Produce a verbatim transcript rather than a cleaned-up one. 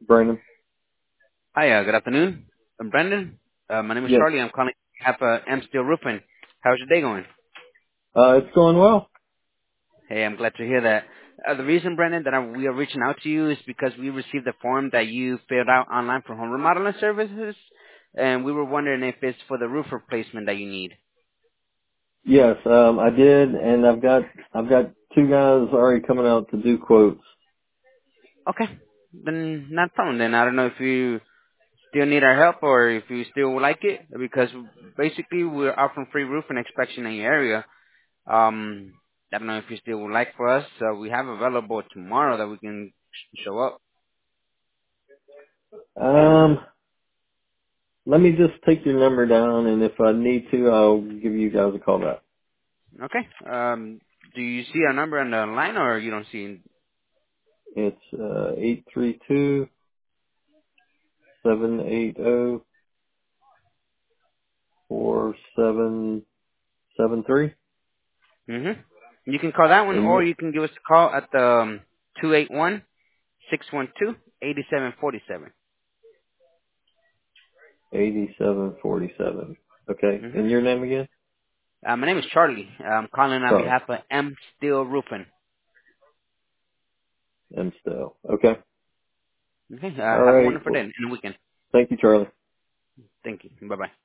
Brandon? Hi, uh, good afternoon. I'm Brendan. Uh, my name is Yes. Charlie. I'm calling on behalf of M Steel Roofing. How's your day going? Uh, it's going well. Hey, I'm glad to hear that. Uh, the reason, Brendan, that I, we are reaching out to you is because we received a form that you filled out online for home remodeling services, and we were wondering if it's for the roof replacement that you need. Yes, um, I did, and I've got I've got two guys already coming out to do quotes. Okay, then not a problem. Then I don't know if you still need our help or if you still like it, because basically we're offering free roofing inspection in your area. Um, I don't know if you still would like for us. Uh, we have available tomorrow that we can sh- show up. Um, let me just take your number down, and if I need to, I'll give you guys a call back. Okay. Um, do you see our number on the line or you don't see? It's uh eight three two seven eight zero four seven seven three. Mm-hmm. You can call that one And or you you can give us a call at the um, two eight one, six one two, eight seven four seven. eighty seven forty seven. Okay. Mm-hmm. And your name again? Uh, my name is Charlie. I'm calling on Charlie. behalf of M Steel Roofing. M still. Okay. Okay. All Uh, have a right. wonderful day Well, and a weekend. thank you, Charlie. Thank you. Bye-bye.